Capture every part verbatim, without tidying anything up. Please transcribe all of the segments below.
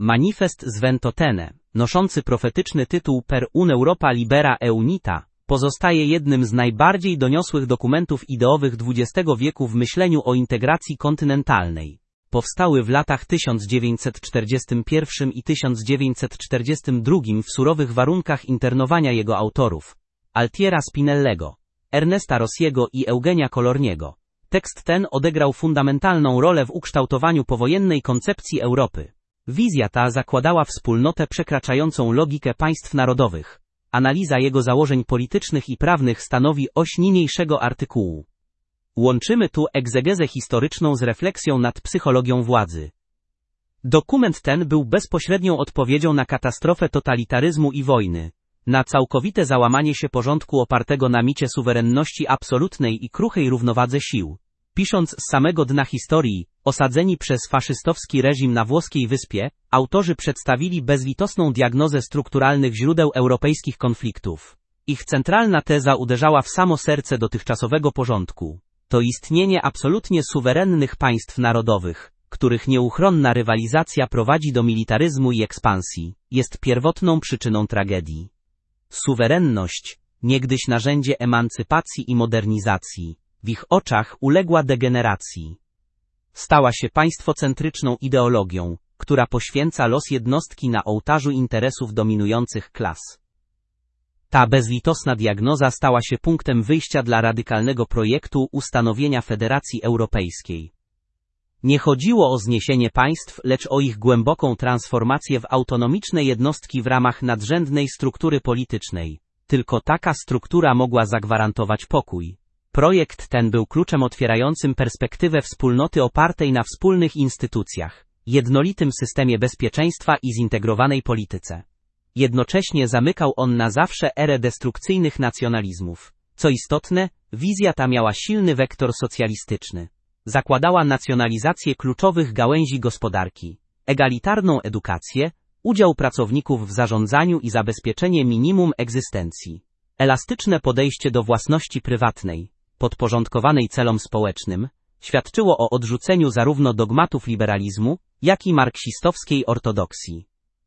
Manifest z Ventotene, noszący profetyczny tytuł Per un'Europa libera e unita, pozostaje jednym z najbardziej doniosłych dokumentów ideowych dwudziestego wieku w myśleniu o integracji kontynentalnej. Powstały w latach tysiąc dziewięćset czterdziestym pierwszym i tysiąc dziewięćset czterdziestym drugim w surowych warunkach internowania jego autorów, Altiera Spinellego, Ernesta Rossiego i Eugenia Colorniego. Tekst ten odegrał fundamentalną rolę w ukształtowaniu powojennej koncepcji Europy. Wizja ta zakładała wspólnotę przekraczającą logikę państw narodowych. Analiza jego założeń politycznych i prawnych stanowi oś niniejszego artykułu. Łączymy tu egzegezę historyczną z refleksją nad psychologią władzy. Dokument ten był bezpośrednią odpowiedzią na katastrofę totalitaryzmu i wojny, na całkowite załamanie się porządku opartego na micie suwerenności absolutnej i kruchej równowadze sił. Pisząc z samego dna historii, osadzeni przez faszystowski reżim na włoskiej wyspie, autorzy przedstawili bezlitosną diagnozę strukturalnych źródeł europejskich konfliktów. Ich centralna teza uderzała w samo serce dotychczasowego porządku. To istnienie absolutnie suwerennych państw narodowych, których nieuchronna rywalizacja prowadzi do militaryzmu i ekspansji, jest pierwotną przyczyną tragedii. Suwerenność, niegdyś narzędzie emancypacji i modernizacji, w ich oczach uległa degeneracji. Stała się państwocentryczną ideologią, która poświęca los jednostki na ołtarzu interesów dominujących klas. Ta bezlitosna diagnoza stała się punktem wyjścia dla radykalnego projektu ustanowienia Federacji Europejskiej. Nie chodziło o zniesienie państw, lecz o ich głęboką transformację w autonomiczne jednostki w ramach nadrzędnej struktury politycznej. Tylko taka struktura mogła zagwarantować pokój. Projekt ten był kluczem otwierającym perspektywę wspólnoty opartej na wspólnych instytucjach, jednolitym systemie bezpieczeństwa i zintegrowanej polityce. Jednocześnie zamykał on na zawsze erę destrukcyjnych nacjonalizmów. Co istotne, wizja ta miała silny wektor socjalistyczny. Zakładała nacjonalizację kluczowych gałęzi gospodarki, egalitarną edukację, udział pracowników w zarządzaniu i zabezpieczenie minimum egzystencji. Elastyczne podejście do własności prywatnej, podporządkowanej celom społecznym, świadczyło o odrzuceniu zarówno dogmatów liberalizmu, jak i marksistowskiej ortodoksji.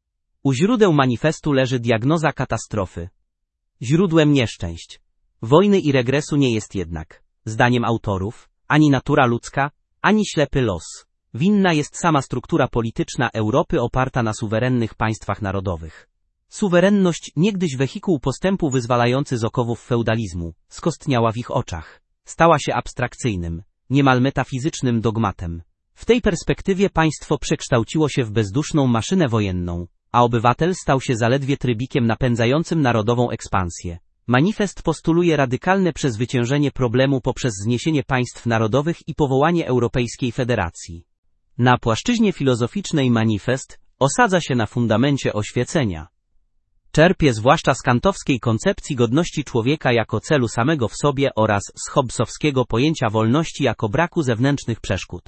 U źródeł manifestu leży diagnoza katastrofy. Źródłem nieszczęść, wojny i regresu nie jest jednak, zdaniem autorów, ani natura ludzka, ani ślepy los. Winna jest sama struktura polityczna Europy oparta na suwerennych państwach narodowych. Suwerenność, niegdyś wehikuł postępu wyzwalający z okowów feudalizmu, skostniała w ich oczach. Stała się abstrakcyjnym, niemal metafizycznym dogmatem. W tej perspektywie państwo przekształciło się w bezduszną maszynę wojenną, a obywatel stał się zaledwie trybikiem napędzającym narodową ekspansję. Manifest postuluje radykalne przezwyciężenie problemu poprzez zniesienie państw narodowych i powołanie Europejskiej Federacji. Na płaszczyźnie filozoficznej manifest osadza się na fundamencie oświecenia. Czerpie zwłaszcza z kantowskiej koncepcji godności człowieka jako celu samego w sobie oraz z hobbesowskiego pojęcia wolności jako braku zewnętrznych przeszkód.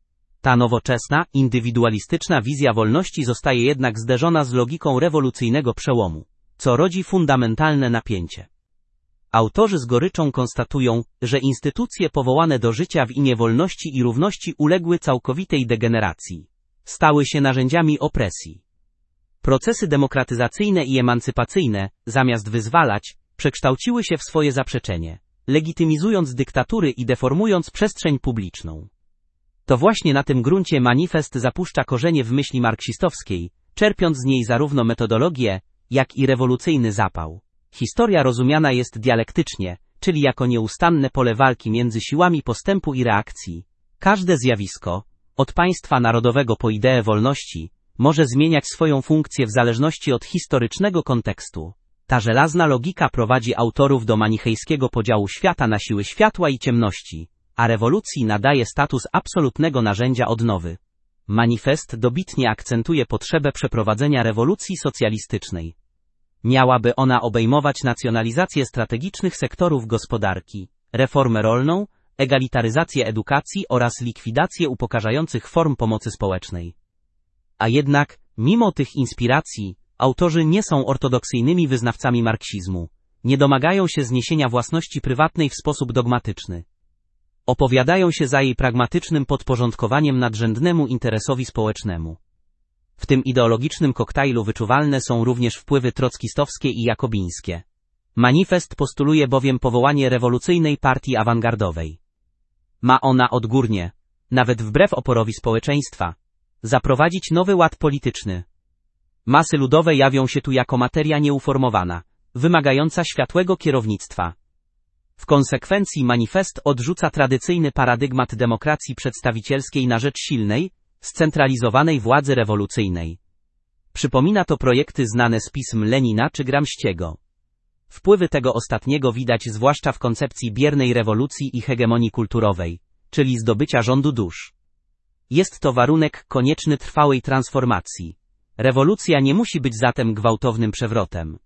Ta nowoczesna, indywidualistyczna wizja wolności zostaje jednak zderzona z logiką rewolucyjnego przełomu, co rodzi fundamentalne napięcie. Autorzy z goryczą konstatują, że instytucje powołane do życia w imię wolności i równości uległy całkowitej degeneracji. Stały się narzędziami opresji. Procesy demokratyzacyjne i emancypacyjne, zamiast wyzwalać, przekształciły się w swoje zaprzeczenie, legitymizując dyktatury i deformując przestrzeń publiczną. To właśnie na tym gruncie manifest zapuszcza korzenie w myśli marksistowskiej, czerpiąc z niej zarówno metodologię, jak i rewolucyjny zapał. Historia rozumiana jest dialektycznie, czyli jako nieustanne pole walki między siłami postępu i reakcji. Każde zjawisko, od państwa narodowego po ideę wolności, może zmieniać swoją funkcję w zależności od historycznego kontekstu. Ta żelazna logika prowadzi autorów do manichejskiego podziału świata na siły światła i ciemności, a rewolucji nadaje status absolutnego narzędzia odnowy. Manifest dobitnie akcentuje potrzebę przeprowadzenia rewolucji socjalistycznej. Miałaby ona obejmować nacjonalizację strategicznych sektorów gospodarki, reformę rolną, egalitaryzację edukacji oraz likwidację upokarzających form pomocy społecznej. A jednak, mimo tych inspiracji, autorzy nie są ortodoksyjnymi wyznawcami marksizmu, nie domagają się zniesienia własności prywatnej w sposób dogmatyczny. Opowiadają się za jej pragmatycznym podporządkowaniem nadrzędnemu interesowi społecznemu. W tym ideologicznym koktajlu wyczuwalne są również wpływy trockistowskie i jakobińskie. Manifest postuluje bowiem powołanie rewolucyjnej partii awangardowej. Ma ona odgórnie, nawet wbrew oporowi społeczeństwa, zaprowadzić nowy ład polityczny. Masy ludowe jawią się tu jako materia nieuformowana, wymagająca światłego kierownictwa. W konsekwencji manifest odrzuca tradycyjny paradygmat demokracji przedstawicielskiej na rzecz silnej, scentralizowanej władzy rewolucyjnej. Przypomina to projekty znane z pism Lenina czy Gramsciego. Wpływy tego ostatniego widać zwłaszcza w koncepcji biernej rewolucji i hegemonii kulturowej, czyli zdobycia rządu dusz. Jest to warunek konieczny trwałej transformacji. Rewolucja nie musi być zatem gwałtownym przewrotem.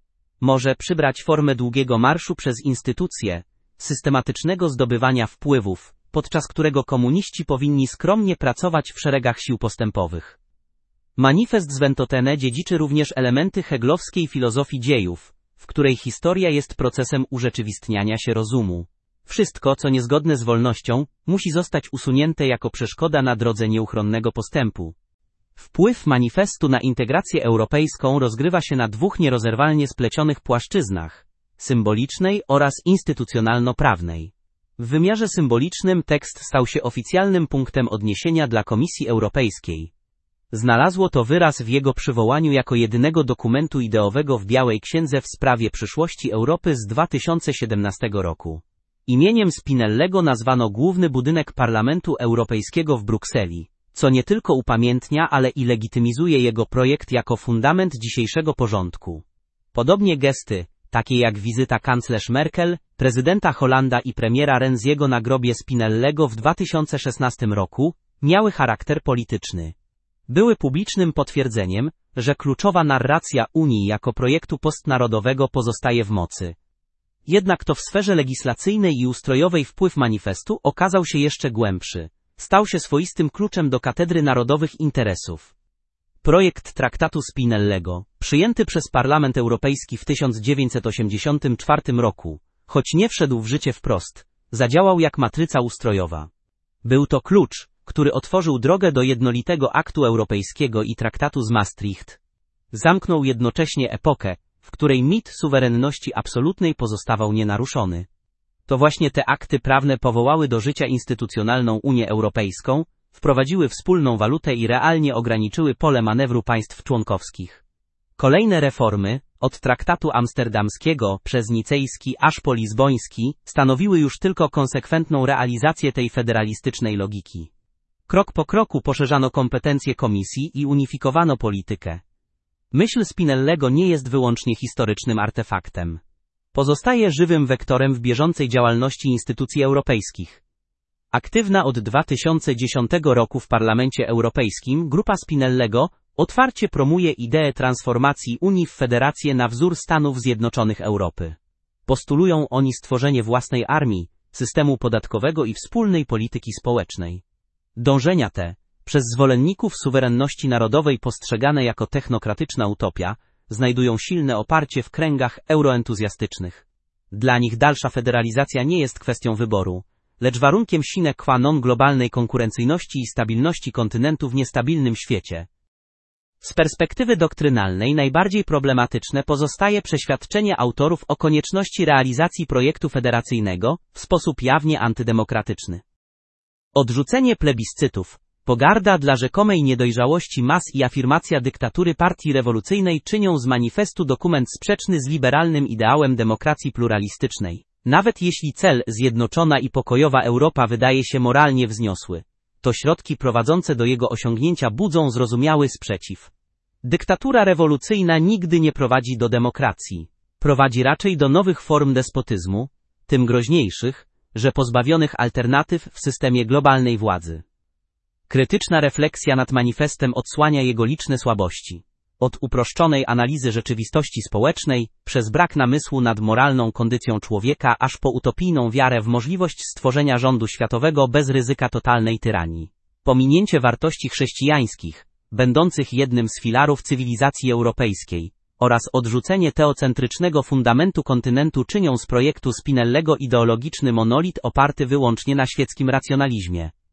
Może przybrać formę długiego marszu przez instytucje, systematycznego zdobywania wpływów, podczas którego komuniści powinni skromnie pracować w szeregach sił postępowych. Manifest z Ventotene dziedziczy również elementy heglowskiej filozofii dziejów, w której historia jest procesem urzeczywistniania się rozumu. Wszystko, co niezgodne z wolnością, musi zostać usunięte jako przeszkoda na drodze nieuchronnego postępu. Wpływ manifestu na integrację europejską rozgrywa się na dwóch nierozerwalnie splecionych płaszczyznach – symbolicznej oraz instytucjonalno-prawnej. W wymiarze symbolicznym tekst stał się oficjalnym punktem odniesienia dla Komisji Europejskiej. Znalazło to wyraz w jego przywołaniu jako jedynego dokumentu ideowego w Białej Księdze w sprawie przyszłości Europy z dwa tysiące siedemnastego roku. Imieniem Spinellego nazwano główny budynek Parlamentu Europejskiego w Brukseli, co nie tylko upamiętnia, ale i legitymizuje jego projekt jako fundament dzisiejszego porządku. Podobnie gesty, takie jak wizyta kanclerz Merkel, prezydenta Hollanda i premiera Renziego na grobie Spinellego w dwa tysiące szesnastym roku, miały charakter polityczny. Były publicznym potwierdzeniem, że kluczowa narracja Unii jako projektu postnarodowego pozostaje w mocy. Jednak to w sferze legislacyjnej i ustrojowej wpływ manifestu okazał się jeszcze głębszy. Stał się swoistym kluczem do katedry narodowych interesów. Projekt traktatu Spinellego, przyjęty przez Parlament Europejski w tysiąc dziewięćset osiemdziesiątym czwartym roku, choć nie wszedł w życie wprost, zadziałał jak matryca ustrojowa. Był to klucz, który otworzył drogę do jednolitego aktu europejskiego i traktatu z Maastricht. Zamknął jednocześnie epokę, w której mit suwerenności absolutnej pozostawał nienaruszony. To właśnie te akty prawne powołały do życia instytucjonalną Unię Europejską, wprowadziły wspólną walutę i realnie ograniczyły pole manewru państw członkowskich. Kolejne reformy, od traktatu amsterdamskiego przez nicejski aż po lizboński, stanowiły już tylko konsekwentną realizację tej federalistycznej logiki. Krok po kroku poszerzano kompetencje Komisji i unifikowano politykę. Myśl Spinellego nie jest wyłącznie historycznym artefaktem. Pozostaje żywym wektorem w bieżącej działalności instytucji europejskich. Aktywna od dwa tysiące dziesiątego roku w Parlamencie Europejskim grupa Spinellego otwarcie promuje ideę transformacji Unii w federację na wzór Stanów Zjednoczonych Europy. Postulują oni stworzenie własnej armii, systemu podatkowego i wspólnej polityki społecznej. Dążenia te, przez zwolenników suwerenności narodowej postrzegane jako technokratyczna utopia, znajdują silne oparcie w kręgach euroentuzjastycznych. Dla nich dalsza federalizacja nie jest kwestią wyboru, lecz warunkiem sine qua non globalnej konkurencyjności i stabilności kontynentu w niestabilnym świecie. Z perspektywy doktrynalnej najbardziej problematyczne pozostaje przeświadczenie autorów o konieczności realizacji projektu federacyjnego w sposób jawnie antydemokratyczny. Odrzucenie plebiscytów, pogarda dla rzekomej niedojrzałości mas i afirmacja dyktatury partii rewolucyjnej czynią z manifestu dokument sprzeczny z liberalnym ideałem demokracji pluralistycznej. Nawet jeśli cel zjednoczona i pokojowa Europa wydaje się moralnie wzniosły, to środki prowadzące do jego osiągnięcia budzą zrozumiały sprzeciw. Dyktatura rewolucyjna nigdy nie prowadzi do demokracji. Prowadzi raczej do nowych form despotyzmu, tym groźniejszych, że pozbawionych alternatyw w systemie globalnej władzy. Krytyczna refleksja nad manifestem odsłania jego liczne słabości. Od uproszczonej analizy rzeczywistości społecznej, przez brak namysłu nad moralną kondycją człowieka, aż po utopijną wiarę w możliwość stworzenia rządu światowego bez ryzyka totalnej tyranii. Pominięcie wartości chrześcijańskich, będących jednym z filarów cywilizacji europejskiej, oraz odrzucenie teocentrycznego fundamentu kontynentu czynią z projektu Spinellego ideologiczny monolit oparty wyłącznie na świeckim racjonalizmie.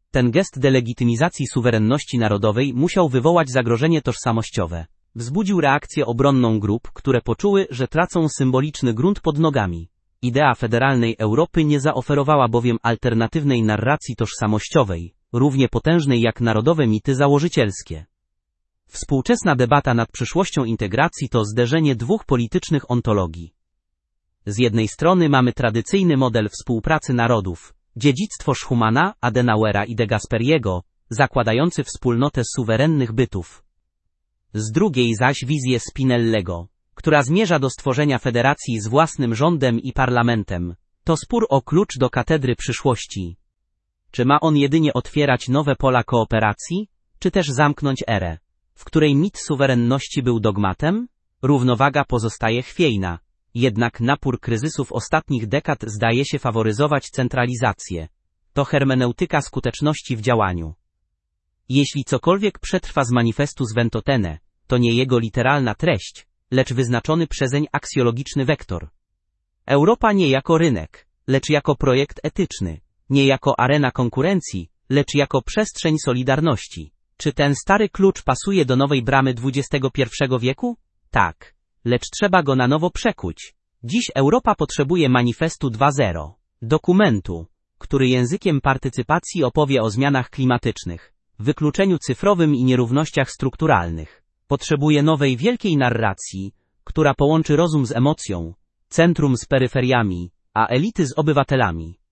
Ten gest delegitymizacji suwerenności narodowej musiał wywołać zagrożenie tożsamościowe. Wzbudził reakcję obronną grup, które poczuły, że tracą symboliczny grunt pod nogami. Idea federalnej Europy nie zaoferowała bowiem alternatywnej narracji tożsamościowej, równie potężnej jak narodowe mity założycielskie. Współczesna debata nad przyszłością integracji to zderzenie dwóch politycznych ontologii. Z jednej strony mamy tradycyjny model współpracy narodów, dziedzictwo Schumana, Adenauera i de Gasperiego, zakładający wspólnotę suwerennych bytów. Z drugiej zaś wizję Spinellego, która zmierza do stworzenia federacji z własnym rządem i parlamentem. To spór o klucz do katedry przyszłości. Czy ma on jedynie otwierać nowe pola kooperacji, czy też zamknąć erę, w której mit suwerenności był dogmatem? Równowaga pozostaje chwiejna, jednak napór kryzysów ostatnich dekad zdaje się faworyzować centralizację. To hermeneutyka skuteczności w działaniu. Jeśli cokolwiek przetrwa z manifestu z Ventotene, to nie jego literalna treść, lecz wyznaczony przezeń aksjologiczny wektor. Europa nie jako rynek, lecz jako projekt etyczny, nie jako arena konkurencji, lecz jako przestrzeń solidarności. Czy ten stary klucz pasuje do nowej bramy dwudziestego pierwszego wieku? Tak, lecz trzeba go na nowo przekuć. Dziś Europa potrzebuje manifestu dwa zero, dokumentu, który językiem partycypacji opowie o zmianach klimatycznych, wykluczeniu cyfrowym i nierównościach strukturalnych. Potrzebuje nowej wielkiej narracji, która połączy rozum z emocją, centrum z peryferiami, a elity z obywatelami.